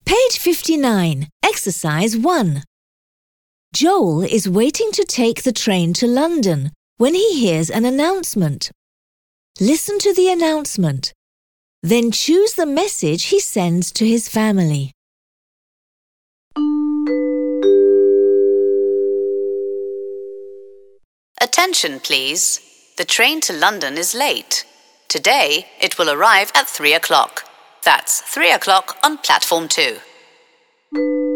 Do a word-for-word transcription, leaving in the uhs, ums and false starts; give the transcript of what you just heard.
Page fifty-nine, Exercise one. Joel is waiting to take the train to London when he hears an announcement. Listen to the announcement. Then choose the message he sends to his family. Attention, please. The train to London is late. Today, it will arrive at three o'clock. That's three o'clock on platform two.